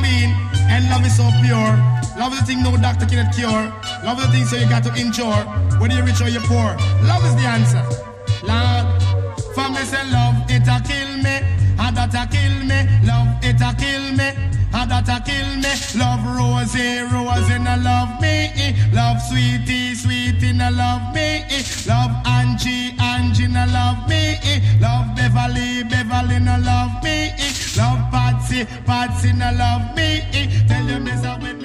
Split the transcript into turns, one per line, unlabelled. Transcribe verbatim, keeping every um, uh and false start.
clean, and love is so pure. Love is the thing no doctor cannot cure. Love is the thing so you got to endure. Whether you're rich or you're poor, love is the answer. Lord, for me say love, it a kill me. And that a kill me. Love, it a kill me. And that a kill me. Love Rosie, Rosie no love me. Love Sweetie, Sweetie no love me. Love Angie, Angie no love me. Love Beverly, Beverly no love me. Love Patsy, Patsy no love me. Tell you miss a